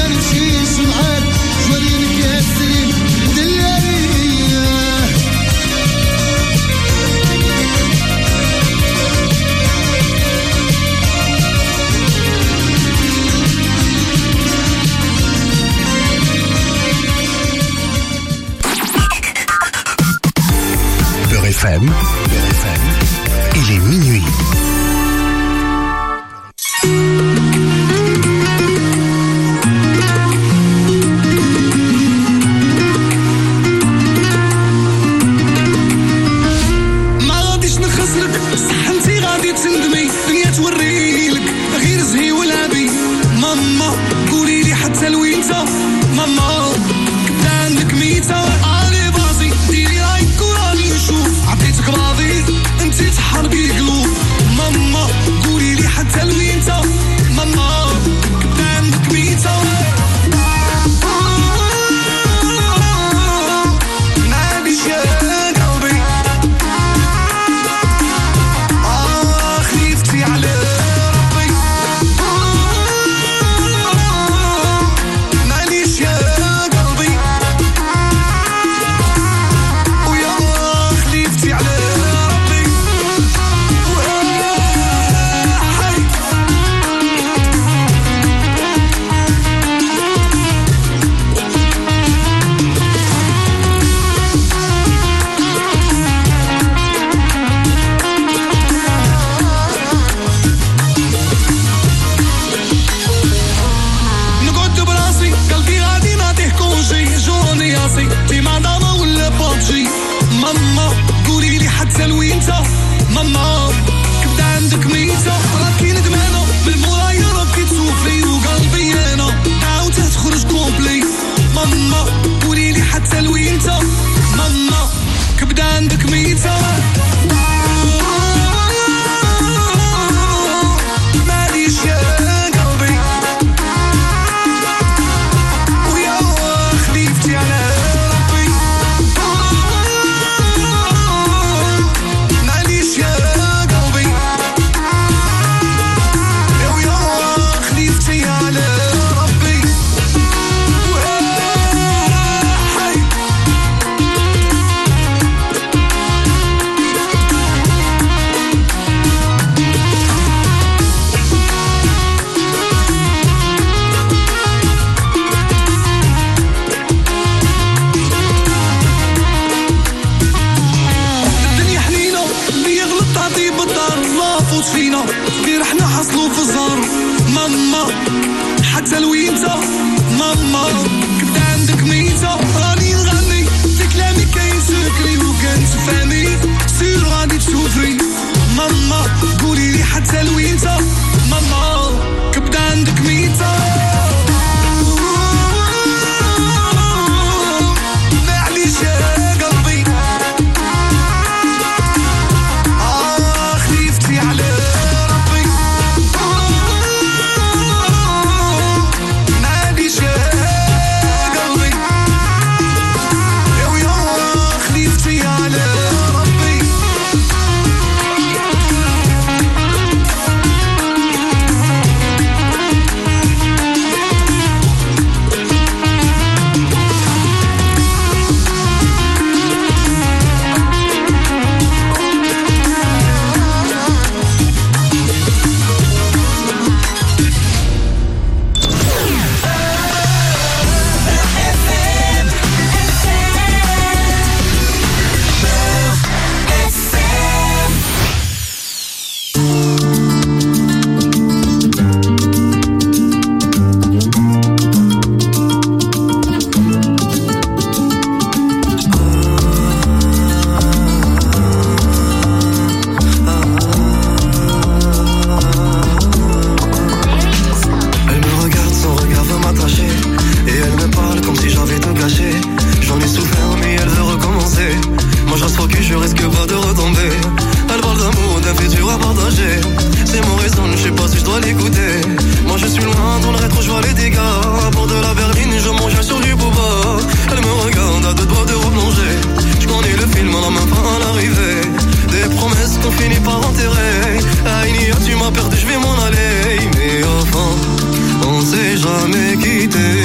Il est minuit. Jamais quitté.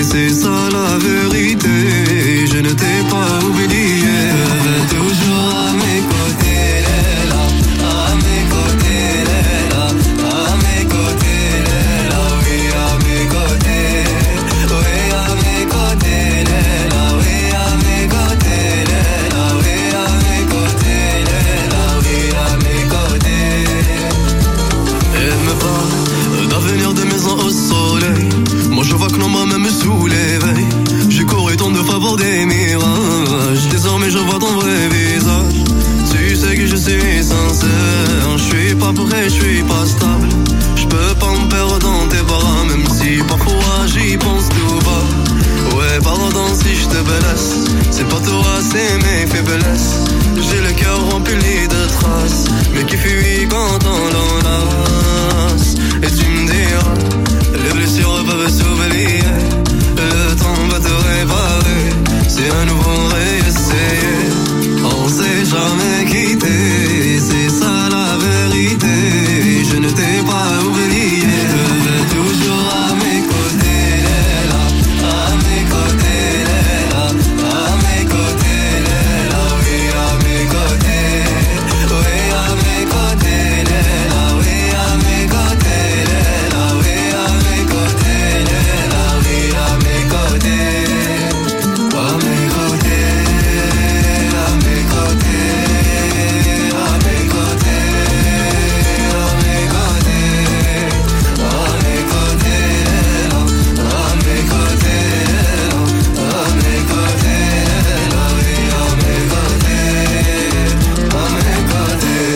c'est ça la vérité. Je ne t'ai pas oublié. Toujours à mes côtés, Léla. À mes côtés, Léla. À mes côtés, Léla. Oui, à mes côtés. Oui, à mes côtés, Léla. Oui, à mes côtés, Léla. Oui, à mes côtés, Léla. Oui, à mes côtés. Elle me parle d'avenir de maison au soleil. Moi je vois que l'on m'a même sous l'éveil. J'ai couru tant de fois pour des mirages. Désormais je vois ton vrai visage. Tu sais que je suis sincère. Je suis pas prêt, je suis pas stable. Je peux pas me perdre dans tes bras. Même si parfois j'y pense tout bas. Ouais pardon si je te blesse. C'est pas toi, c'est mes faiblesses. J'ai le cœur rempli de traces. Mais qui fuit quand on l'enlace. Et tu me diras, les blessures peuvent s'oublier. Le temps va te réparer. C'est à nouveau réessayer. On s'est jamais quitté. C'est ça la vérité. Je ne t'ai pas oublié. Toujours à mes côtés, Léla. À mes côtés, Léla. À mes côtés, Léla. Oui, à mes côtés. Oui, à mes côtés, Léla. Oui, à mes côtés, Léla. Oui, à mes côtés, Léla. Oui, à mes côtés. À mes côtés. À mes côtés. À mes côtés. À mes côtés. À mes côtés, Léla. À mes côtés, Léla. À mes côtés, Léla. Oui, à mes côtés. À mes côtés.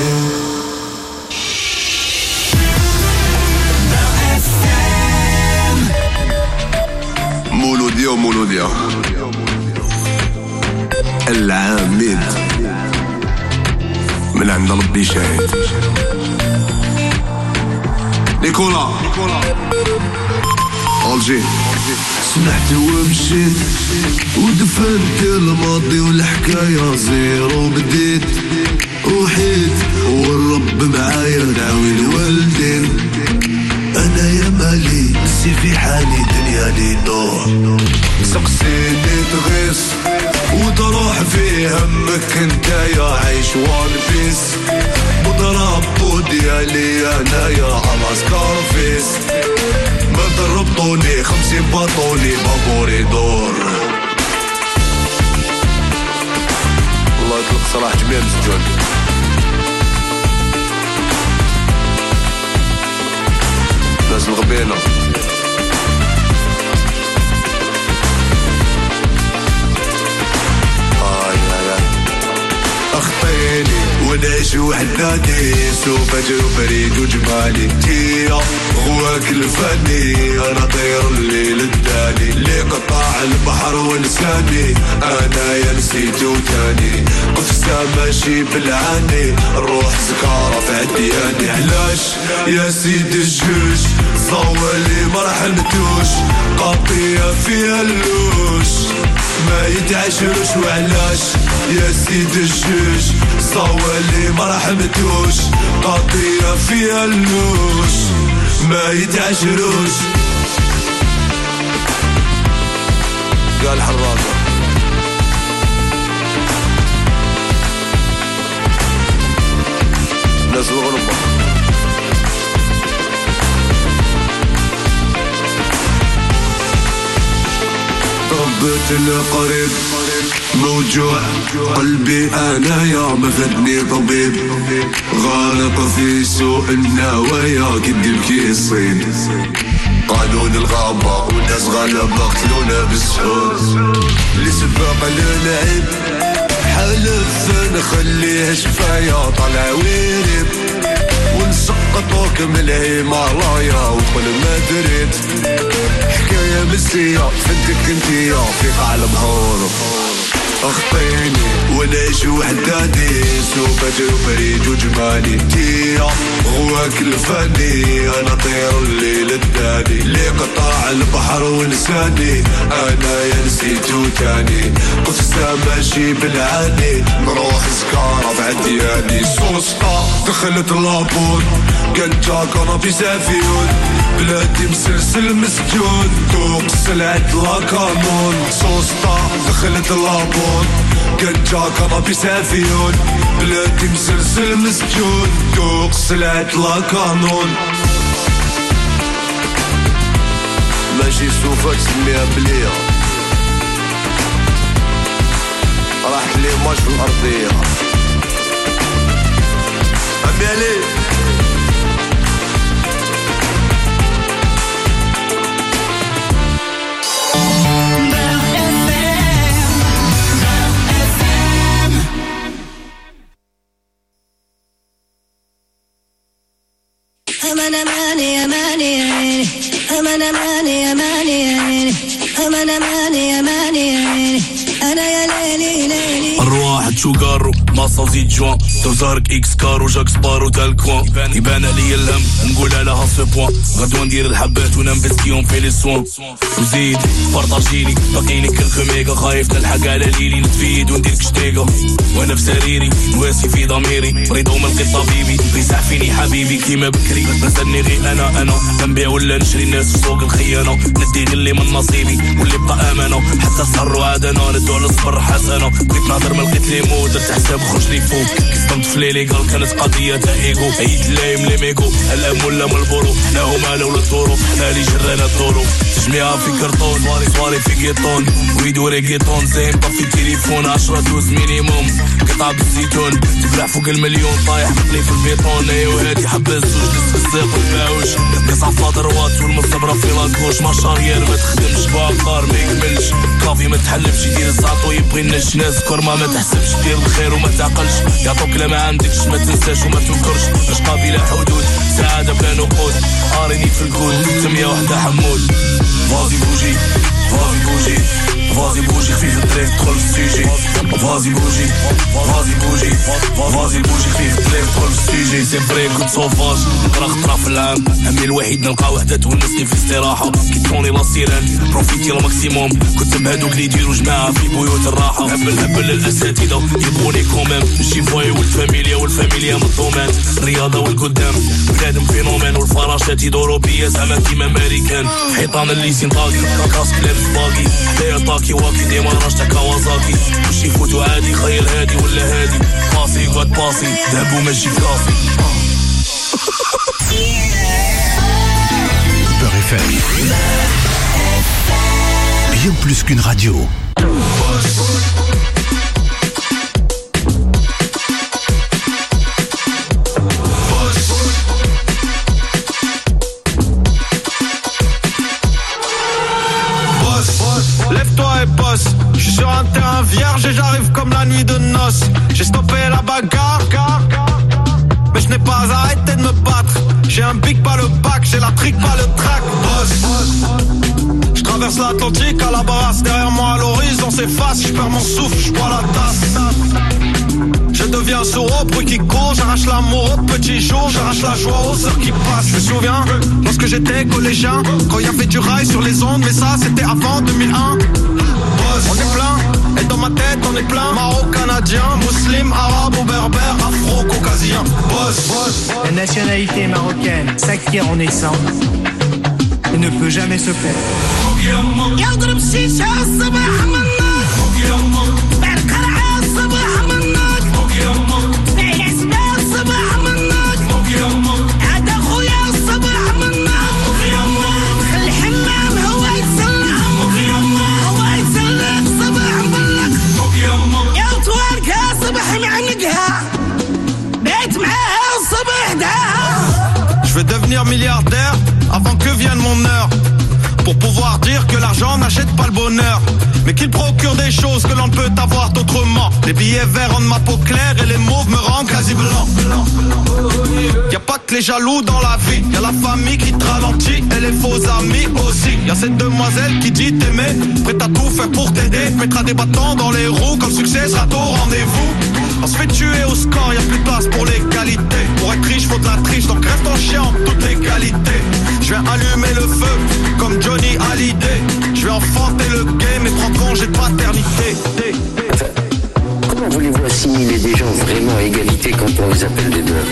مولوديا العامد من عند ربي شاهد. نيكولا ألجي سمحت ومشيت ودفنت الماضي والحكاية زيرو بديت وحيد والرب معايا دعوي الوالدين. أنا يا مالي نسي في حالي دنيا لي دور. سقسيني تغيس وتروح في همك انت يا عيش وان بيس. بضرب بوديالي انا يا عماس كارفيس. ما ضربطوني 50 باطوني بابوري دور. الله يطلق صراحة جميع الزجاج. ناس الغبينة اخطيني ونعيش وحداني. سوف اجرو بريد وجمالي تيا غواك الفني. انا طير الليل الداني اللي قطع البحر ولساني. انا يا نسيتو تاني قفزة ماشي بالعاني. الروح سكارة في عدياني. علاش يا سيد الجوج صوالي ما راح نمتوش. قضية فيها اللوش ما يتعشروش. وعلاش يا سيد الجوج صوالي ما راح نمتوش. قضية فيها اللوش ما يتعشروش. قال حرازة ناس الغربة. ربيت القريب موجوع قلبي انا يا ما فدني طبيب. غالط في سوء النوايا قد الكيسين. قانون الغابة والناس غالبة قتلونا بالسهول. اللي سبق للعب حلف نخليه شفايا طلع ويرب. ونسقطوك من الهيمالايا وكل ما دريت. حكاية مسية فدك انتيا في قاع البحور. اخطيني ونعيش وحداني. سوف اجرو بريد وجمالي تيا غواك الفاني. انا طير الليل الثاني اللي قطع البحر ولساني انا يا نسيتو تاني قصة ماشي بالعاني نروح سكارة بعدياني سوسطة دخلت لابون كنجا كنابيس عفيون بلادي مسلسل مسجون دوق سلعة لا كانون سوسطة دخلت لابون كنجا كنابيس عفيون بلادي مسلسل مسجون دوق سلعة لا كانون ماشي سوفا تسميها بليا راحت لي ماش في الأرضية عمي علي الرواحد شو قارو ماصا وزيد جوان توزارك اكس كارو جاك سبارو تاع الكوان يبان عليا الهم نقولها لها سو بوان غدوة ندير الحبات وننفستيهم في لي سوان وزيد بارطاجيني باقيني كلكو ميغا خايف نلحق على ليلي نتفيد وندير كشتيقة وانا في سريري نواسي في ضميري مريض وملقيت طبيبي يسح فيني حبيبي كيما بكري نسالني غير انا نبيع ولا نشري الناس في سوق الخيانة ندي اللي من نصيبي واللي بقى امانة حتى السهر وعدنا ندو على الصبر حسنة بغيت نهضر ما لقيت لي مو درت حساب خرج لي فوق كصدمت في ليلي قال كانت قضية تاع ايغو عيد لايم لي ميغو الام ولا من البورو حنا هما لولا الطرق حنا اللي جرانا الطرق تجميعها في كرتون صواري في كيطون ويدو ريغيطون زين طفي التليفون 10 دوز مينيموم قطعة بالزيتون تبلع فوق المليون طايح مقلي في البيطون ايوا هادي حبة الزوج دس في السيق والباوش قصع فاضروات والمصبرة في لاكوش ماشاريير ما تخدمش باقار ما يكملش كافي ما تحلمش يدير الزعطو يبغي الناس كرمة ما تحسبش دير الخير وما تعقلش يعطوك لا ما عندكش ما تنساش وما تنكرش باش قابلة حدود سعادة بلا نقود قاريني في الكود سمية وحدة حمود فازي بوجي خفيف الطريق تدخل في السيجي فازي بوجي خفيف الطريق تدخل في السيجي سي فري كنت صوفاج نقرا خطرة في العام همي الوحيد نلقى وحدة تونسني في استراحة كي توني لا سيران بروفيتي الماكسيموم كنت بهادوك اللي يديروا جماعة في بيوت الراحة هبل الأساتذة يبغوني كومام نجي فواي والفاميليا من الضمان الرياضة والقدام بنادم فينومين والفراشات يدوروا بيا زعما كيما امريكان حيطان الليسين طاقي كاسك لابس باقي حدايا طاكي واكي ديما راشتا كوازاكي مش يفوتوا عادي خيل هادي ولا هادي باسي قد باسي ذهب وماشي كافي Beurre FM. Bien plus qu'une radio. Lève-toi et bosse. Je suis sur un terrain vierge et j'arrive comme la nuit de noces. J'ai stoppé la bagarre, mais je n'ai pas arrêté de me battre. J'ai un big, pas le bac, j'ai la trique, pas le track. Boss. Je traverse l'Atlantique à la barasse. Derrière moi à l'horizon s'efface. Je perds mon souffle, je bois la tasse. Je deviens sourd au bruit qui court. J'arrache l'amour au petit jour. J'arrache la joie aux heures qui passent. Je me souviens lorsque j'étais collégien, quand il y avait du rail sur les ondes. Mais ça c'était avant 2001. Boss. On est plein, et dans ma tête on est plein. Maro-canadien, musulman, arabe ou berbère, afro-caucasien. Boss. La nationalité marocaine s'acquiert en naissant et ne peut jamais se perdre. Je veux devenir milliardaire avant que vienne mon heure, pour pouvoir dire que l'argent n'achète pas le bonheur, mais qu'il procure des choses que l'on ne peut avoir d'autrement. Les billets verts rendent ma peau claire et les mauves me rendent quasi blanc. Y'a pas que les jaloux dans la vie, y'a la famille qui te ralentit et les faux amis aussi. Y'a cette demoiselle qui dit t'aimer, prête à tout faire pour t'aider, mettra des bâtons dans les roues quand le succès sera au rendez-vous. On se fait tuer au score, y'a plus de place pour l'égalité. Pour être riche, faut de la triche, donc reste en chien en toute égalité. Je vais allumer le feu, comme Johnny Hallyday. Je vais enfanter le game et prendre congé de paternité. Enfin, comment voulez-vous assimiler des gens vraiment à égalité quand on les appelle des bœufs?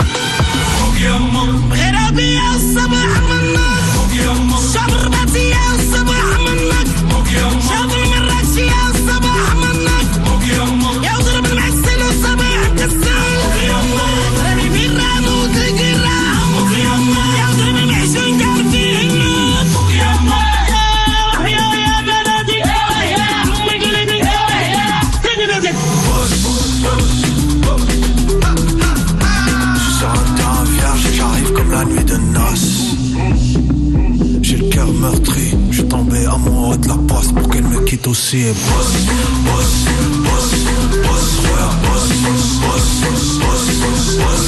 La nuit de noces, j'ai le cœur meurtri. Je suis tombé amoureux de la poste pour qu'elle me quitte aussi. Et boss, boss, boss, boss, ouais, boss, boss, boss, boss, boss, boss, boss,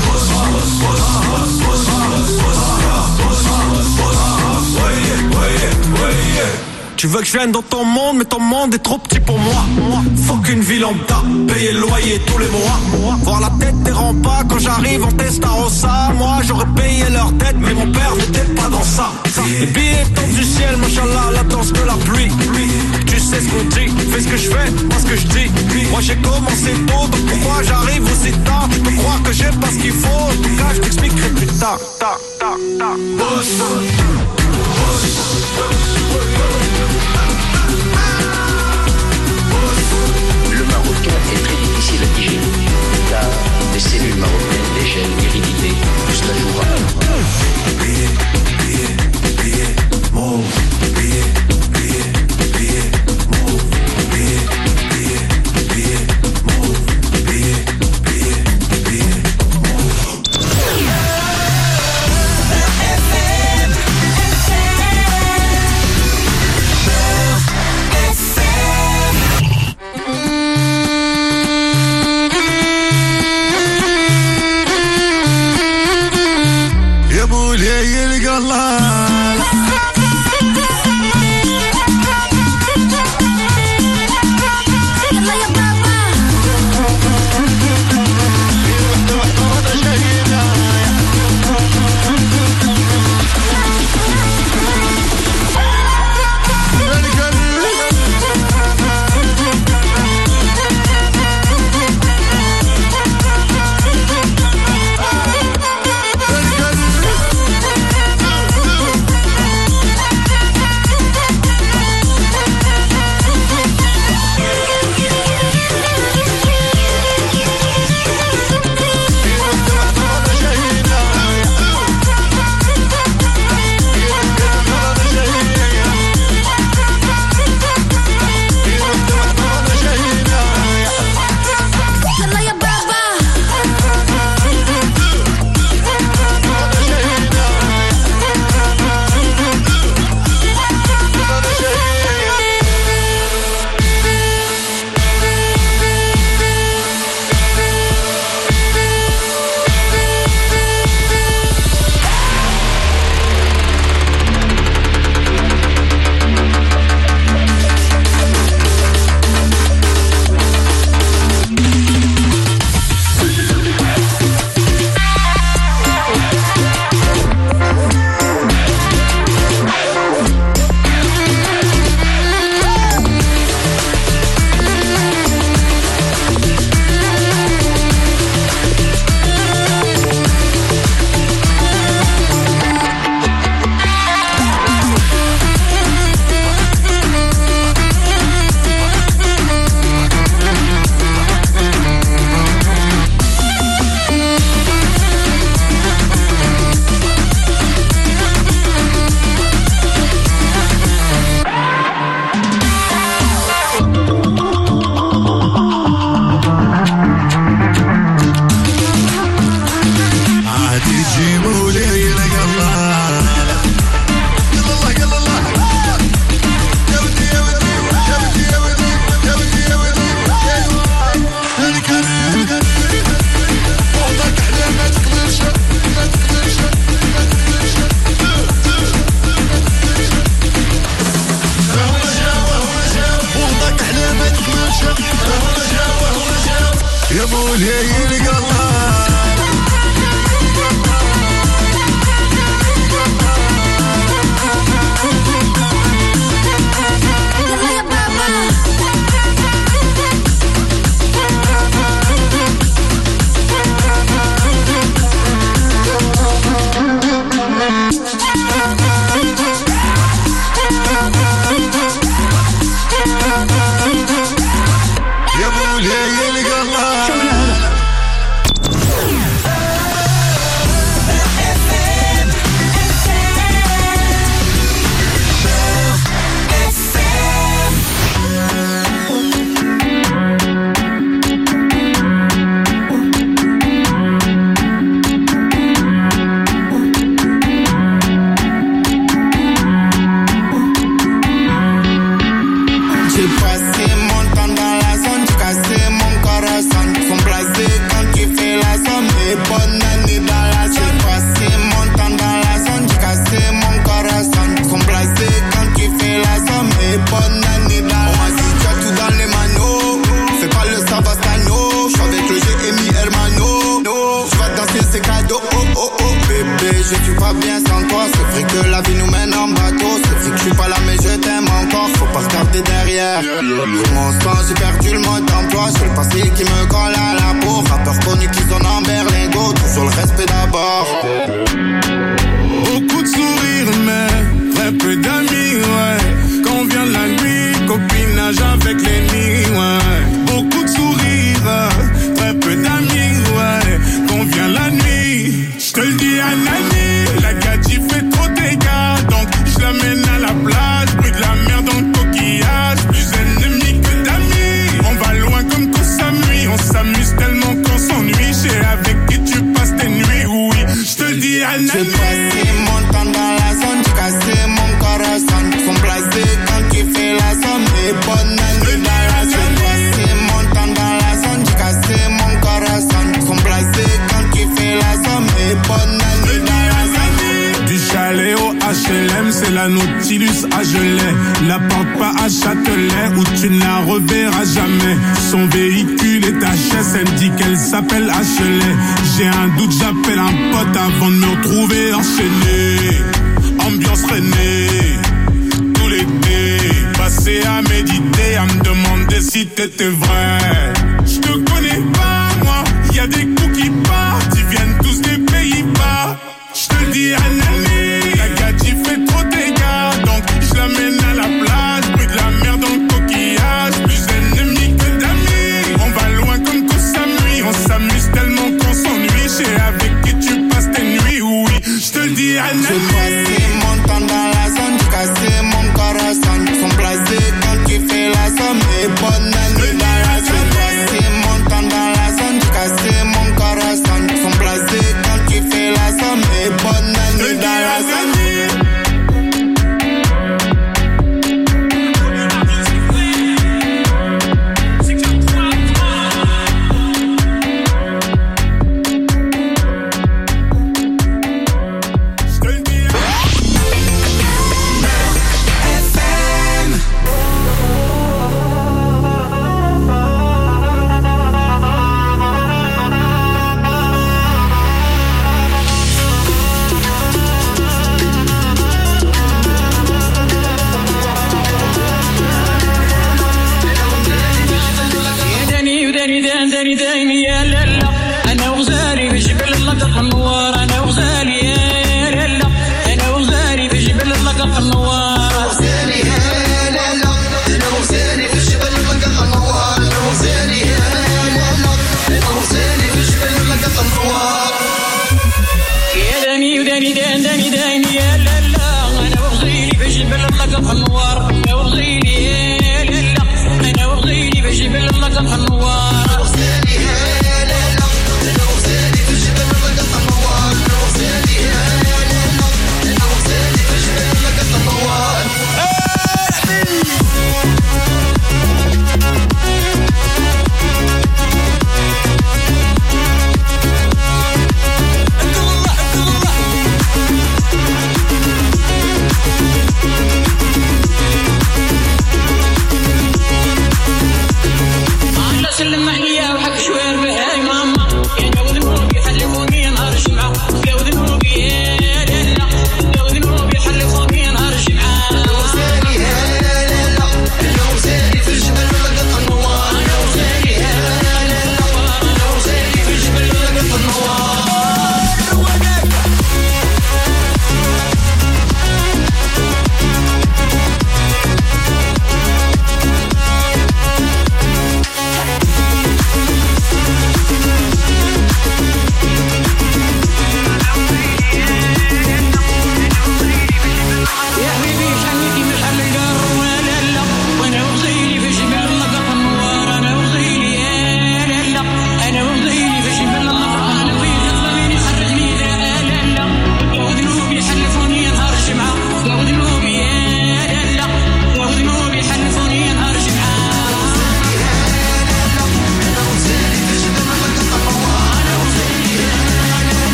tu veux que je vienne dans ton monde, mais ton monde est trop petit pour moi. Faut qu'une vie lambda, payer le loyer tous les mois. Voir la tête des remparts quand j'arrive en Testarossa. Moi j'aurais payé leur dette, mais mon père n'était pas dans ça. Les billets tombent du ciel, machallah, la danse de la pluie. Tu sais ce qu'on dit, fais ce que je fais, pas ce que je dis. Moi j'ai commencé tôt, donc pourquoi j'arrive aussi tard? Tu peux croire que j'ai pas ce qu'il faut, en tout cas je t'expliquerai plus tard. Boss. Le marocain est très difficile à digérer, car les cellules marocaines dégèlent l'hérédité, tout cela jouera. Allah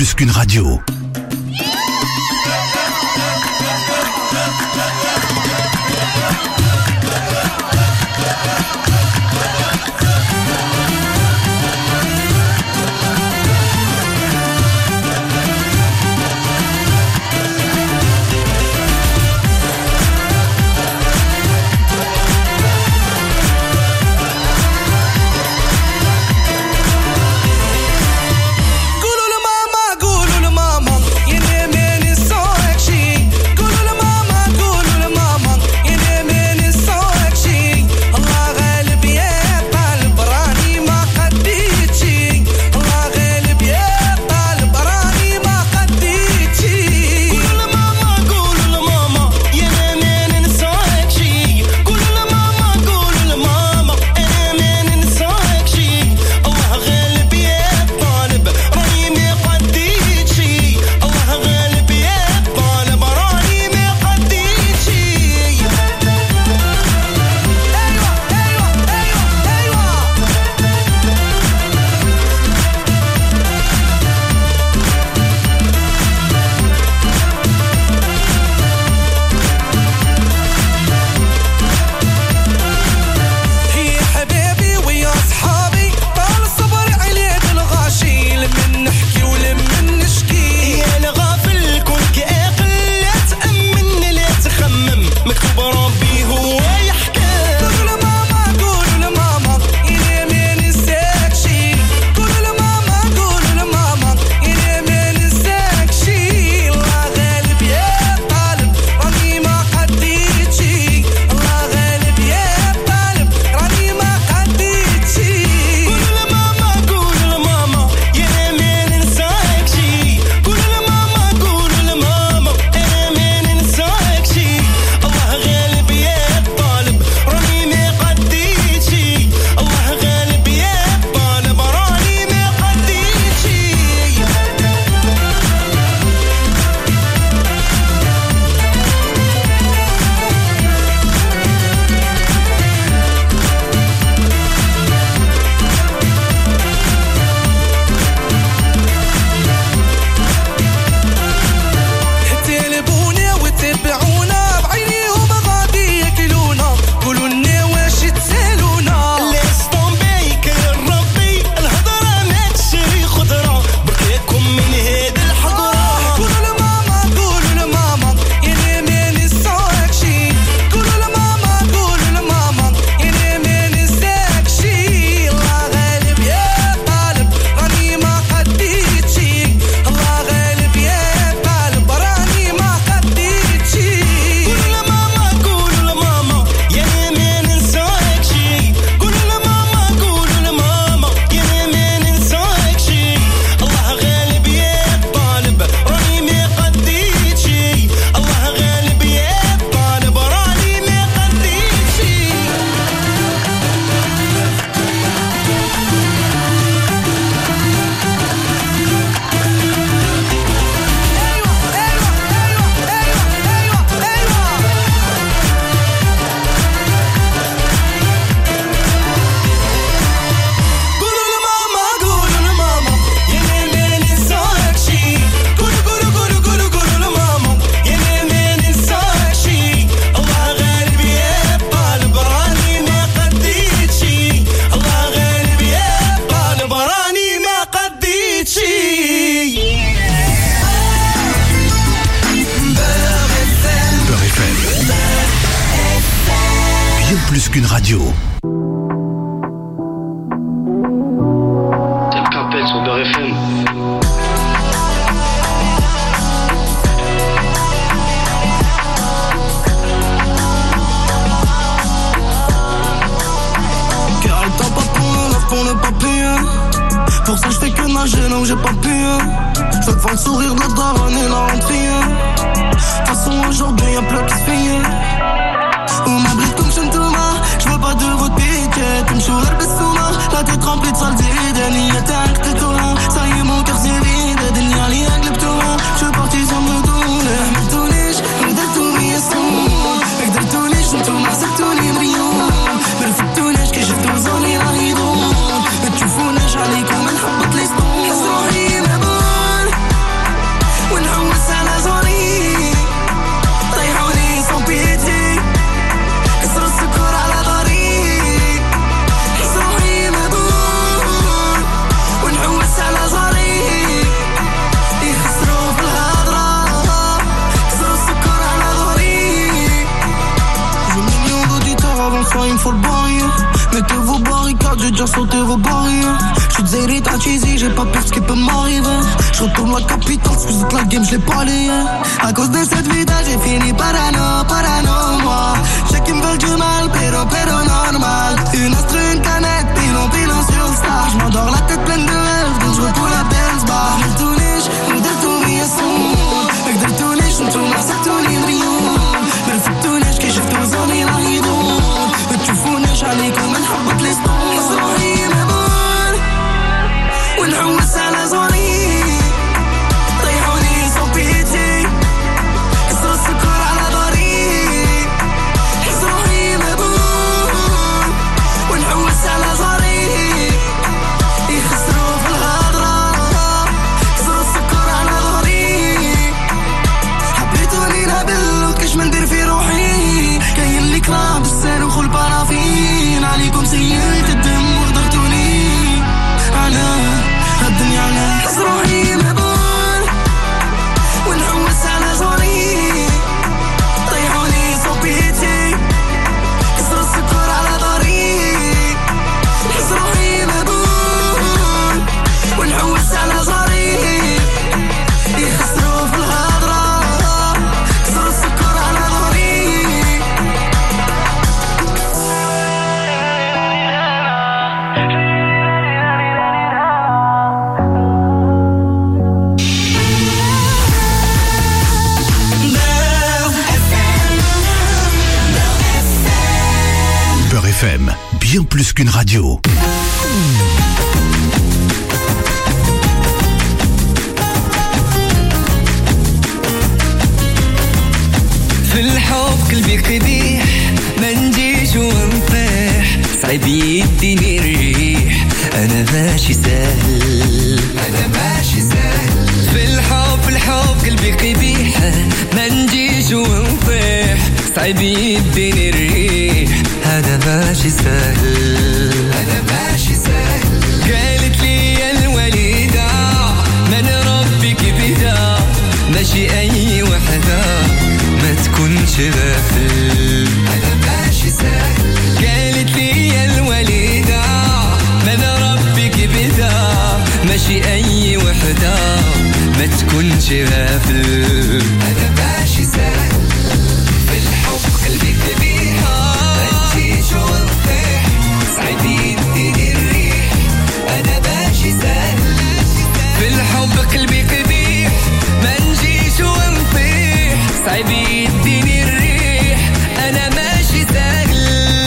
plus qu'une radio. Plus qu'une radio. C'est le Capel sur Beurre FM. Car elle t'a pas pour ne pas payer. Pour ça je fais que nager là où j'ai pas payé. Je veux te voir le sourire de la daronne et la rentrée. De toute façon aujourd'hui y'a plus qu'à se payer. On m'abrite comme Shantoma, je veux pas de votre piquet. Tu me choues l'herbessona, la tête remplie de saleté. Dani attaque tes torrents, ça y est mon cœur c'est vide. Dani ali avec le ptoran, je suis parti sans me donner. Me donner, me détourner et son. Avec de tourner, je me tourne à cette tournée brillant. Mais le foot tourner, que j'ai tous en l'air à l'hydron. Mais tu fous, j'allais comme un habbat les stones. Esrohi, mais bon. il me faut le barrière. Mettez vos barricades, j'ai déjà sauté vos barrières. J'suis de Zérit à Cheesy, j'ai pas peur ce qui peut m'arriver. J'retourne la capitale, excuse la game, j'l'ai pas lié. À cause de cette vida, j'ai fini parano, moi. J'sais qu'ils me veulent du mal, pero normal. Une astre, une canette, pilon sur le star. J'm'endors la tête pleine de rêves, donc j'retourne la dance bar. ندرتوني يسون قدرتوني شنتوما سحتوني مريون ما نفتونيش كي شفتو زوني راه يدور ما تشوفونيش عليكم نحبط لي سطور زوري مبون ونحوس على زوري طيحوني سون بيتي كسروا السكر على ضهري زوري مبون ونحوس على زوري يخسروا في الهضره ما ندير في روحي كاين اللي كرام بالسان وخل بارافين عليكم سيئت الدم وقدرتوني على الدنيا على حس روحي مهبول ونحوس على زوري طيحوني صوبيتي كسروا السكر على ضهري حس روحي مهبول ونحوس على زوري يخسروا في الهضره FM, bien plus qu'une radio. في الحب قلبي قبيح ما نجيش ونطيح صعيب يديني الريح انا ماشي سهل في الحب قلبي قبيح ما نجيش ونطيح صعيب يديني الريح هذا ماشي سهل قالت لي الوليدة من ربك بدا ماشي اي وحدة ما تكونش غافل هذا ماشي سهل قالت لي الوليدة من ربك بدا ماشي اي وحدة ما تكونش غافل هذا ماشي سهل في الحب قلبي كبير ما تجيش ونطيح صعيب يديني الريح انا ماشي سهل في الحب قلبي كبير ما نجيش ونطيح صعيب يديني الريح انا ماشي سهل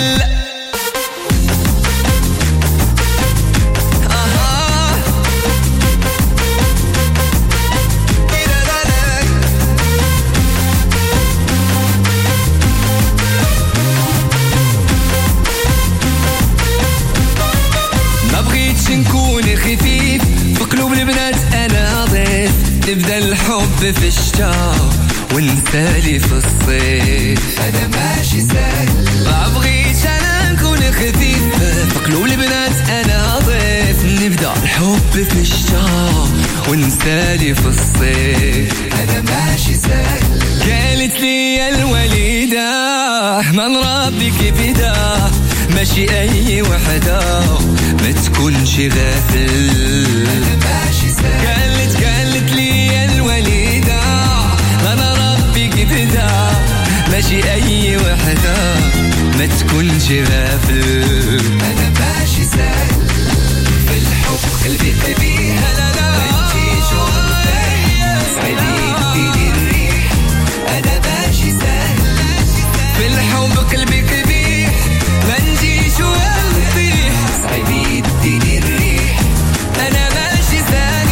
نكون خفيف في قلوب البنات انا ضيف نبدا الحب في الشتاء ونسالي في الصيف انا ماشي سهل ما بغيتش انا نكون خفيف في قلوب البنات انا ضيف نبدا الحب في الشتاء ونسالي في الصيف انا ماشي سهل قالت لي الوليدة من ربك بدا ماشي اي وحدة ما تكونش غافل انا ماشي سهل قالت لي الوليدة انا ربك بدا ماشي اي وحدة ما تكونش غافل انا ماشي سهل في الحب قلبي كبير ما تجيش ونطيح صعيب يديني الريح انا ماشي سهل في الحب قلبي كبير ما نجيش ونطيح صعيب يديني الريح انا ماشي سهل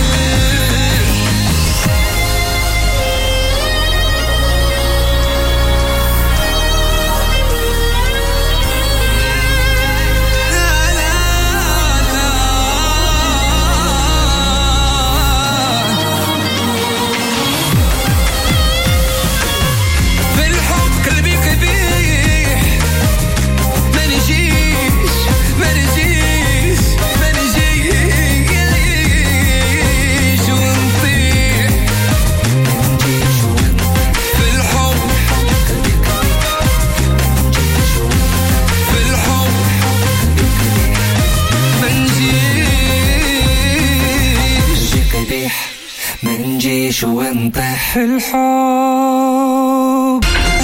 في الحب.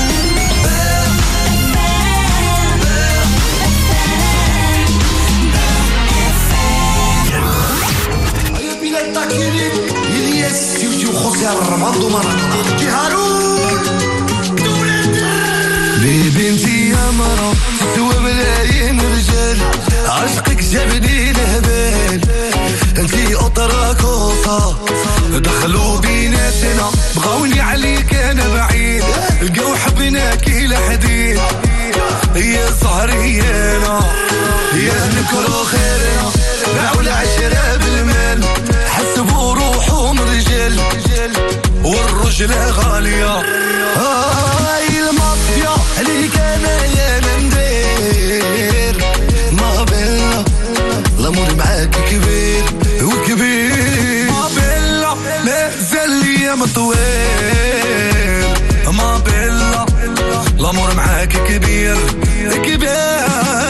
إلياس وخوسي الرمض ومراكنا جهارون ببنتي يا مرا سوى ملايين رجال عشقك جابني الهبال انتي أطراكوطة دخلوا بيناتنا بغاوني عليك أنا بعيد لقاو حبناكي لحديد يا صهريانا يا نكرو خيرنا باعوا العشرة بالمال حسبوا روحهم رجال والرجل غالية هاي المافيا عليك أنا يا ندير ما بينا الأمور معاك كبير وكبير ما بينا ما زال لي مطويل ما بينا الأمور معاك كبير كبير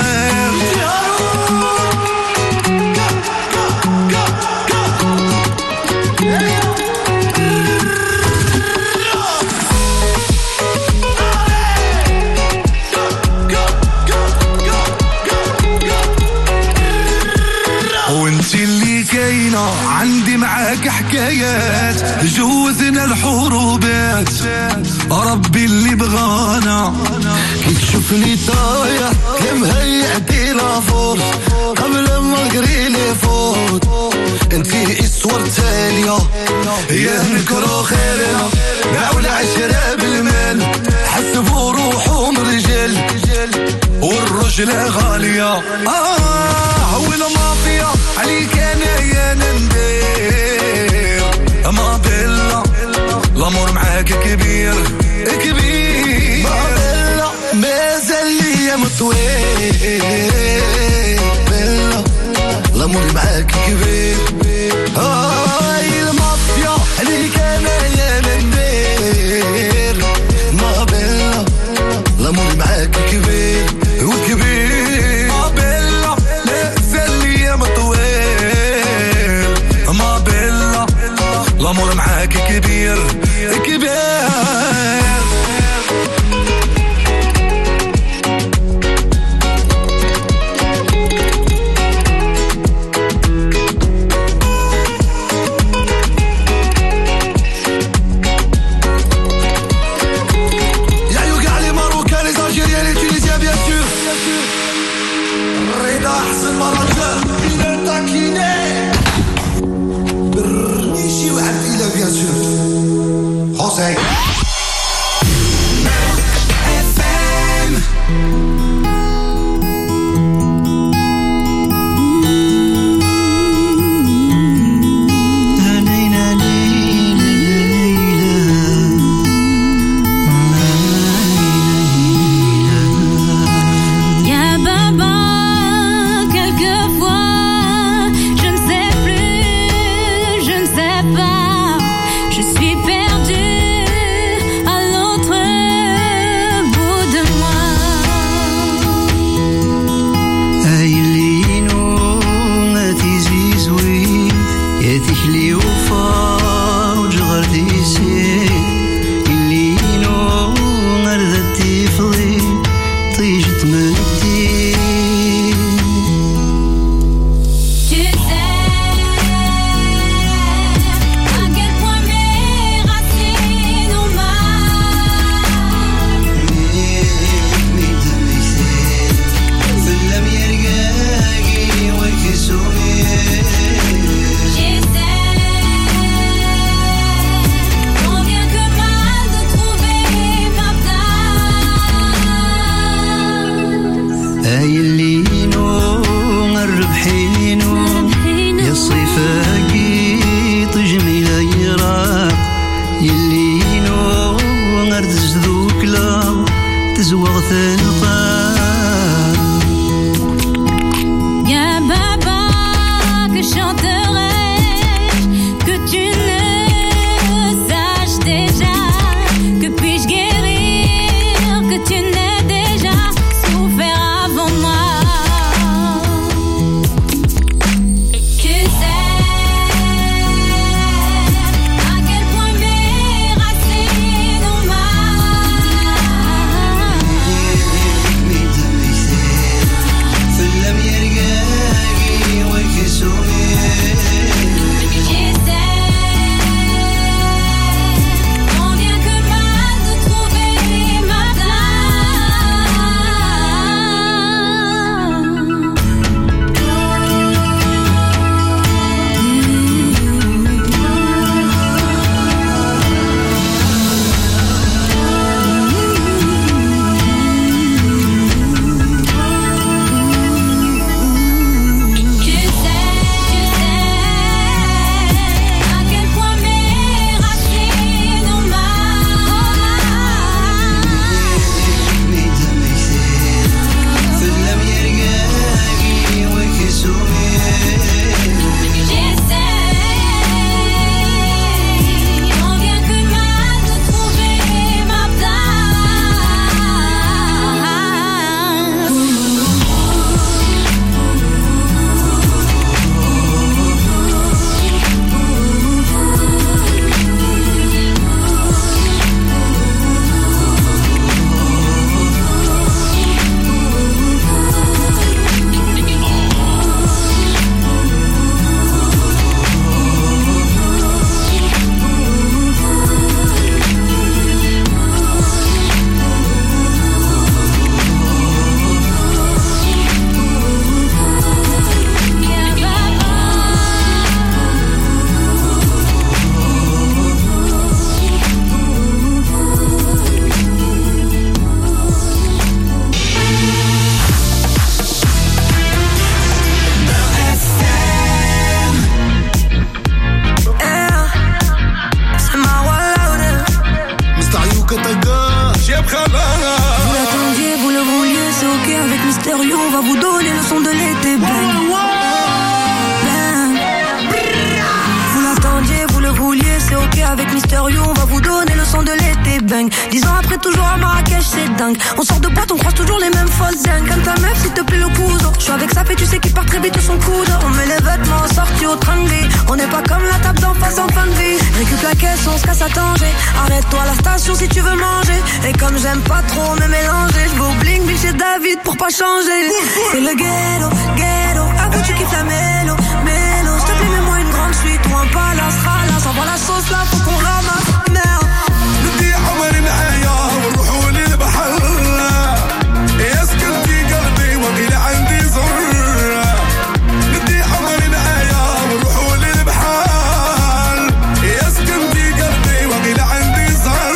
وانتي اللي كاينة عندي معاك حكايات جوزنا الحروبات ربي اللي بغانا كي تشوفني طايح كم هيئتي لافور قبل ما نقري لي فوت انتي اسور تالية يا نكرو خيرنا باعوا العشرة بالمال حسبوا روحهم رجال والرجل غالية والمافيا عليك انا يا ندير ما بيلا الامور معاك كبير كبير ما بيلا ما زال لي مطويل بيلا الامور معاك كبير هاي المافيا عليك انا يا ندير ما بيلا الامور معاك كبير وكبير ما بيلا ما زال لي مطويل ما بيلا الامور معاك كبير كبير vous donner le son de l'été. Bang. Vous l'entendiez, vous le vouliez, c'est ok avec Mister You, on va vous donner le son de l'été. Bang. 10 ans après, toujours à Marrakech, c'est dingue. On sort de boîte, on croise toujours les mêmes fausses dingues. Comme ta meuf, s'il te plaît, le cousin. Je suis avec sa fille, tu sais qu'il part très vite son coude. On met les vêtements sortis au train de vie. On n'est pas comme la table d'en face en fin de vie. Récup la caisse, on se casse à Tanger. Arrête-toi à la station si tu veux manger. Et comme j'aime pas trop me mélanger, je vais au bling bling chez David pour pas changer. C'est le ghetto, ghetto. Avoue tu kiffes la mélo, mélo. S'il te plaît, mets-moi une grande suite ou un palace, ralasse. Envoie la sauce là, faut qu'on ramasse. Merde. بدي عمري معايا ونروحوا للبحر يسكن في قلبي وقيل عندي زر بدي عمري معايا ونروحوا للبحر يسكن في قلبي وقيل عندي زر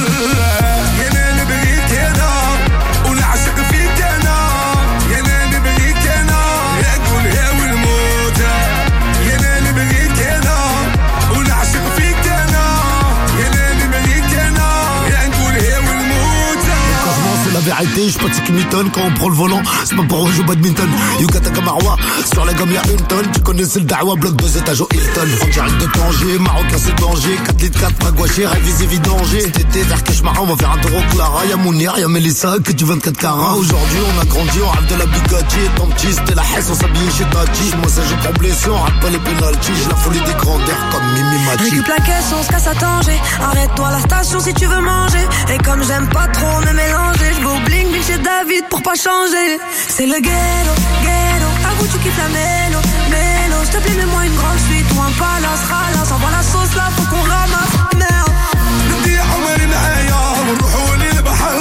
يا ناني بغيك انا ونعشق فيك انا يا ناني بغيك انا يا قول يا والموت يا ناني بغيك انا ونعشق فيك انا يا ناني بغيك انا يا نقول يا والموت. C'est la vérité, j'suis pas de qui m'étonne quand on prend le volant, c'est pas pour jouer au badminton. Yukata Kamarwa, sur la gomme y'a une tonne. Tu connais c'est le Dawa, bloc buzz étage au Hilton. En direct de Tanger, Marocain c'est danger. 4 litres 4, pas gouaché, révisé vidanger. Cet été vers Keshmara, on va faire un tour au Clara. Y'a Mounir, y'a Mélissa, que du 24 carats. Aujourd'hui on a grandi, on rêve de la Bugatti. Tant petit c'était la Hesse, on s'habillait chez Tati. Moi ça j'ai pour blessé, on rate pas les pénaltys. J'ai la folie des grandeurs comme Mimi Mati. Récup la caisse, on se casse à Tanger. Arrête-toi à la station si tu veux manger. Et comme j'aime pas trop me mélanger, je vais au bling bling chez David pour pas changer. C'est le ghetto, ghetto. Avoue tu kiffes la mélo, mélo. S'il te plaît mets-moi une grande suite ou un palace, ralasse. Envoie la sauce là, faut qu'on ramasse. Merde. بدي عمري معايا ونروحوا للبحر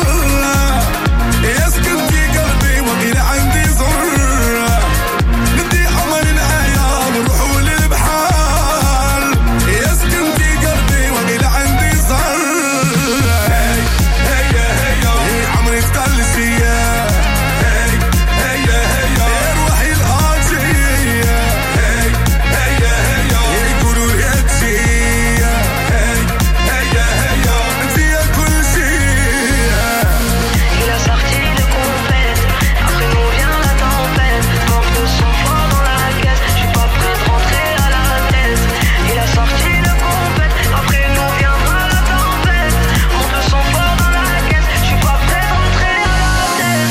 يسكن في قلبي وقيل عندي زر بدي عمري معايا ونروحوا للبحر يسكن في قلبي وقيل عندي زر هي هي هي عمري اختار فيا هي هي هي روحي الآجية هي هي هي يقولوا يا تجية هي هي هي فيها كل شيء. Il a sorti le compète, après nous vient la tempête. Manque de sang fort dans la caisse, j'suis pas prêt de rentrer à la tête. Il a sorti le compète, après nous viendra la tempête. Manque de sang fort dans la caisse, j'suis pas prêt de rentrer à la tête.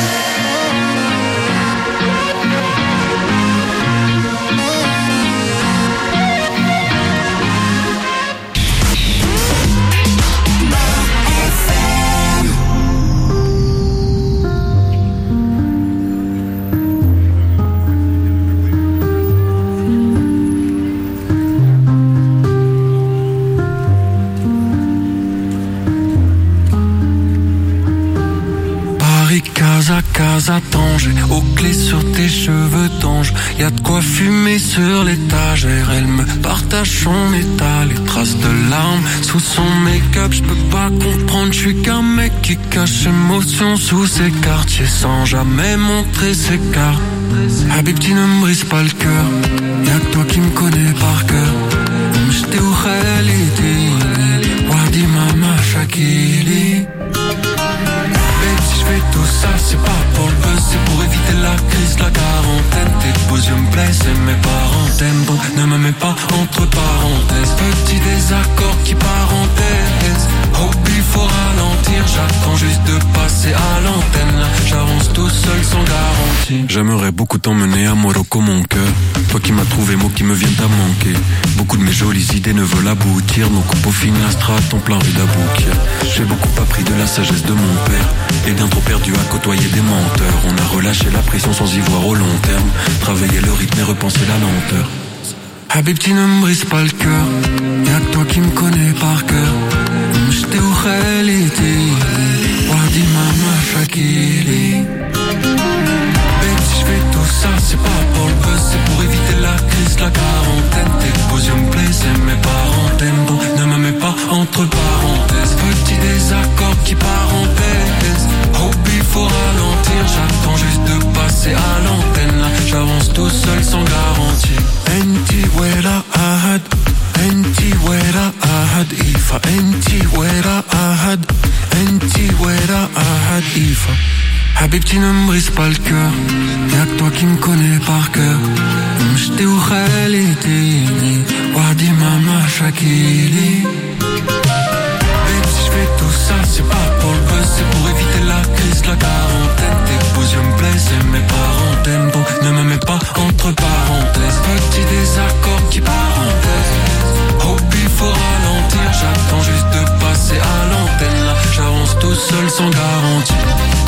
Paris, casa, casa, Tanger. Aux clés sur tes cheveux d'ange. Y'a de quoi fumer sur l'étagère. Elle me partage son état, les traces de larmes sous son make-up. J'peux pas comprendre, j'suis qu'un mec qui cache émotion sous ses quartiers sans jamais montrer ses cartes. Habibti ne me brise pas le cœur. Y'a que toi qui me connais par cœur. J'étais au Khalidi, Wadi Mama Shakili. Si je fais tout ça, c'est pas pour le buzz, c'est pour éviter la crise, la quarantaine. Tes beaux yeux me plaisent et mes parents t'aiment, donc ne me mets pas entre parenthèses. Petit désaccord qui parenthèse. Oh, il faut ralentir, j'attends juste de passer à l'antenne. Là, j'avance tout seul sans garantie. J'aimerais beaucoup t'emmener à Morocco, mon cœur. Toi qui m'as trouvé, mots qui me viennent à manquer. Beaucoup de mes jolies idées ne veulent aboutir. Donc au peaufine la strate en plein rue d'Aboukir. J'ai beaucoup appris de la sagesse de mon père. Et bien trop perdu à côtoyer des menteurs. On a relâché la pression sans y voir au long terme. Travailler le rythme et repenser la lenteur. Habibti ne me brise pas le cœur. Y'a que toi qui me connais par cœur. J'étais au Khalidi, Wadi Mama Shakili. Baby, si je fais tout ça, c'est pas pour le buzz, c'est pour éviter la crise, la quarantaine. Tes beaux yeux me plaisent et mes parents t'aiment, donc ne me mets pas entre parenthèses. Petit désaccord qui parenthèse. Oh, il faut ralentir, j'attends juste de passer à l'antenne. Là, j'avance tout seul sans garantie. Enti wera ahad, enti wera ahad ifa, enti wera ahad, enti wera ahad ifa. Habibti ne me brise pas le cœur, y'a que toi qui me connais par cœur. M'j'ti ou khalitini, wadi mama shakili. Babe, si j'fais tout ça, c'est pas pour le buzz, c'est pour éviter la crise, la quarantaine. Tes beaux yeux me plaisent et mes parents t'aiment, donc ne me mets pas entre parenthèses. Petit désaccord qui parenthèse. Oh, il faut ralentir, j'attends juste de passer à l'antenne. Là, j'avance tout seul sans garantie.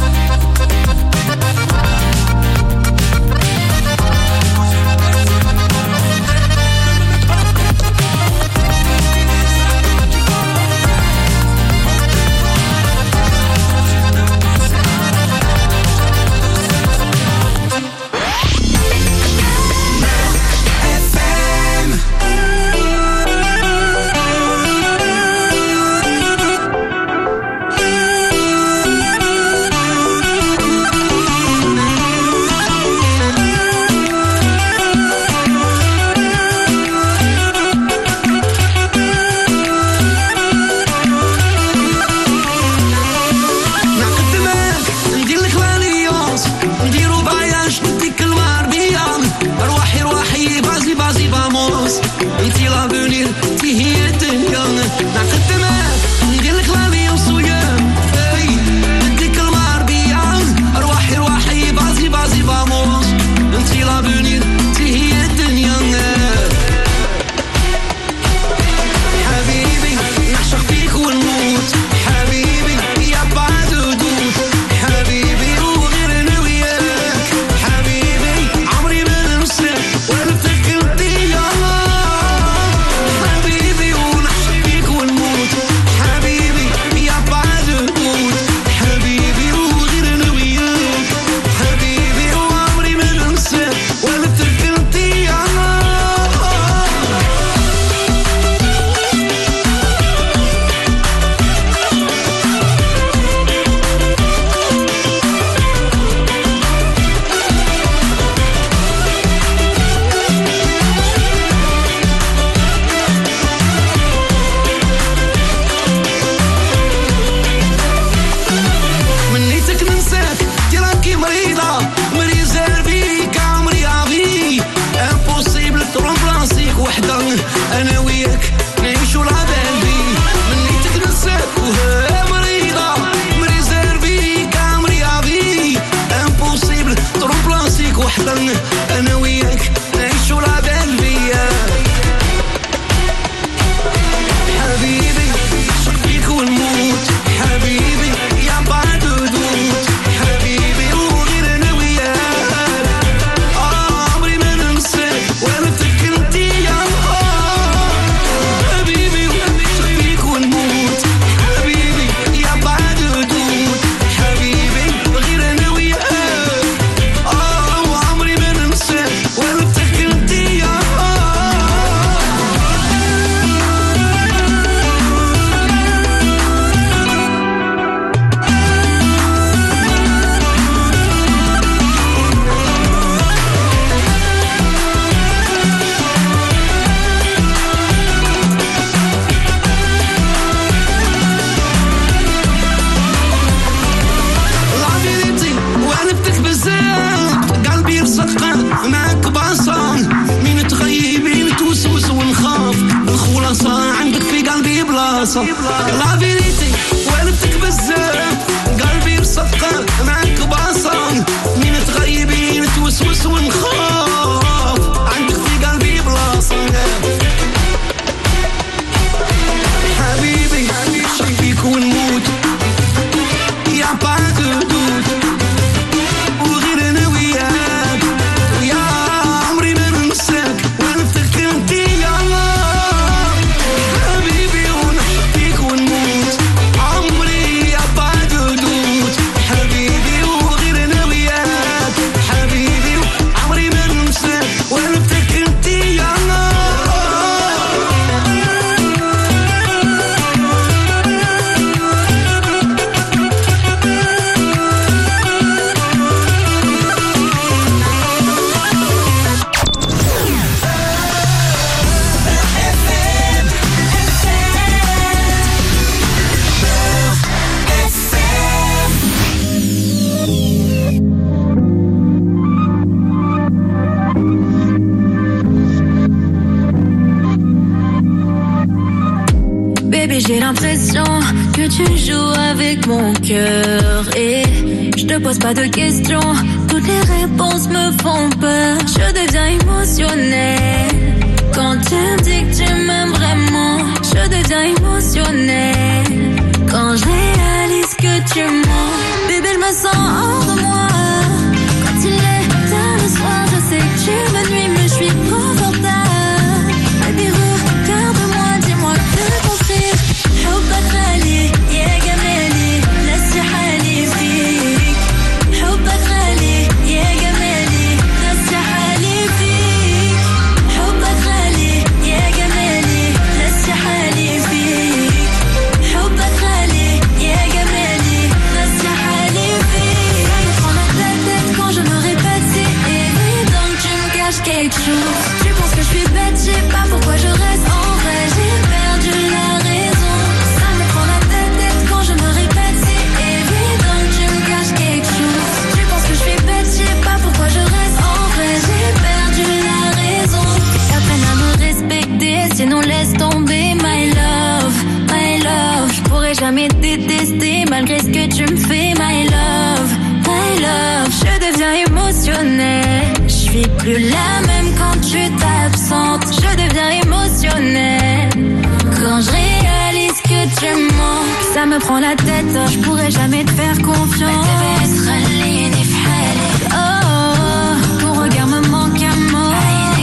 لا فيريتي والبتك بزاف قلبي مسقر معك باصان مين تغيبين توسوس ونخاف عندك في قلبي بلاصة حبيبي شبيك ونموت يا بعد دوت وغير انا وياك ويا عمري ما ننساك ونفتك انت يا الله حبيبي ونحبك ونموت Baby, j'ai l'impression que tu joues avec mon cœur. Et je te pose pas de questions, toutes les réponses me font peur. Je deviens émotionnelle quand tu me dis que tu m'aimes vraiment. Je deviens émotionnelle quand je réalise que tu mens. Bébé, je me sens hors de moi. Quand il est tard le soir, je sais que tu me nuis, mais je suis confortable. Baby, regarde-moi, dis-moi que t'offrir. حبك غالي يا جمالي ناسي حالي فيك. حبك غالي يا جمالي ناسي حالي فيك. حبك غالي يا جمالي ناسي حالي فيك. حبك غالي يا جمالي ناسي حالي فيك. Ça me prend la tête quand je me répète, c'est évident que tu me caches quelque chose. Tu penses que je suis bête, je sais pas pourquoi je reste en vrai, j'ai perdu la raison. Ça me prend la tête quand je me répète, c'est évident que tu me caches quelque chose. Tu penses que je suis bête, je sais pas pourquoi je reste en vrai, j'ai perdu la raison. Apprenne à me respecter, sinon laisse tomber my love, my love. Je pourrais jamais te détester malgré ce que tu me fais, my love, my love. Je deviens émotionnelle, je suis plus la même quand tu t'absentes. Je deviens émotionnelle quand je réalise que tu mens. Ça me prend la tête, je pourrais jamais te faire confiance. Oh, ton regard me manque à mort.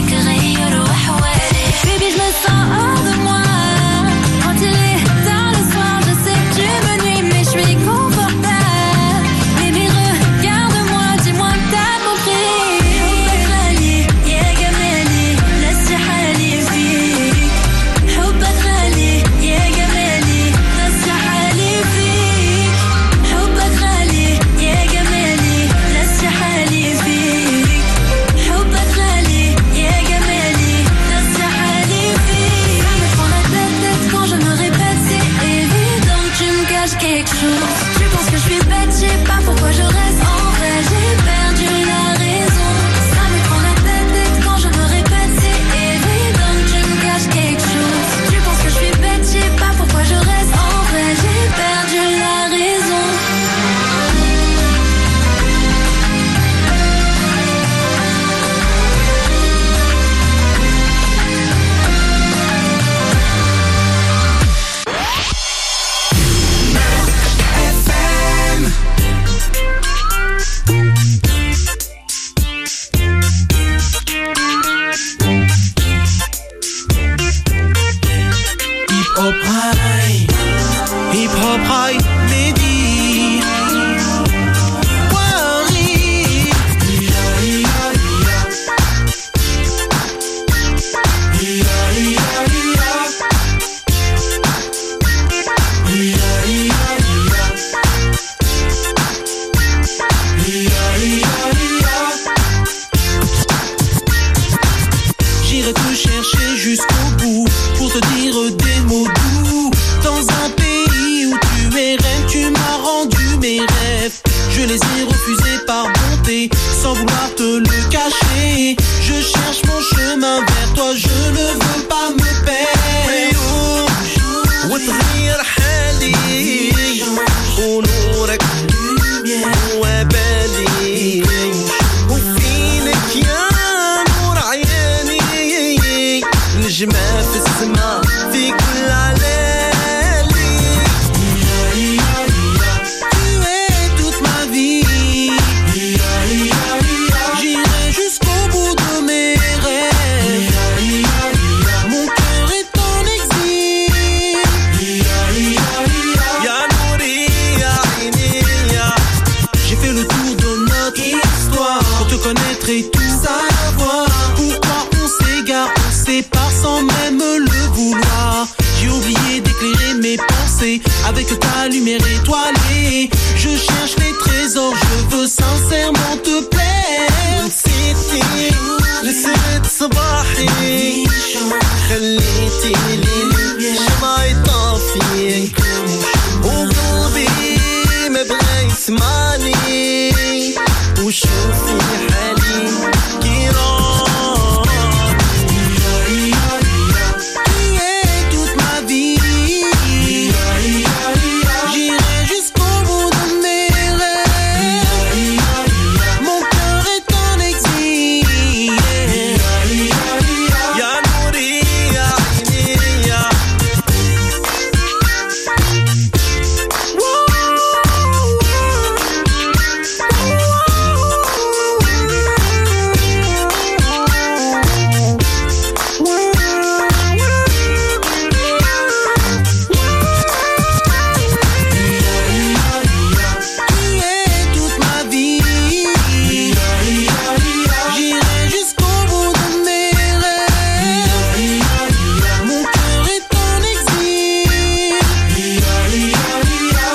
Baby, je me sens hors de moi. Quand il est tard le soir, je sais que tu me nuis, mais je suis confortable. Baby, regarde-moi, dis-moi que t'as compris. حبك غالي يا جمالي ناسي حالي فيك. حبك غالي يا جمالي ناسي حالي فيك. حبك غالي يا جمالي ناسي حالي فيك. حبك غالي يا جمالي ناسي حالي فيك. Ça me prend la tête quand je me répète, c'est évident que tu me caches quelque chose. Tu penses que je suis bête, je sais pas pourquoi je reste en vrai, j'ai perdu la raison. Ça me prend la tête quand je me répète, c'est évident que tu me caches quelque chose. Tu penses que je suis bête, je sais pas pourquoi je reste en vrai, j'ai perdu la raison. Hip hop high, Mehdi. Wari. J'irai te chercher jusqu'au bout pour te dire des mots doux. Dans un pays où tu es reine, tu m'as rendu mes rêves. Je les ai refusés par bonté, sans vouloir te le cacher. Je cherche mon chemin vers toi, je ne veux pas me perdre. وتغير حالي ونورك وبالي وفينك يا نور عياني نجمة في السماء في كل علالي. Tu es toute ma vie. J'irai jusqu'au bout de mes rêves. Mon cœur est en exil. Ya Nouri, ya Aini, ya. J'ai fait le tour de notre histoire pour te connaître et tout savoir. Pourquoi on s'égare, on sépare sans même le vouloir. J'ai oublié d'éclairer mes pensées avec ta lumière étoilée. Je cherche les trésors, je veux sincèrement te plaire. نسيتي لسنة صباحي خليتي لي شمع يطفي وقلبي ما بغى يسمعني وشوف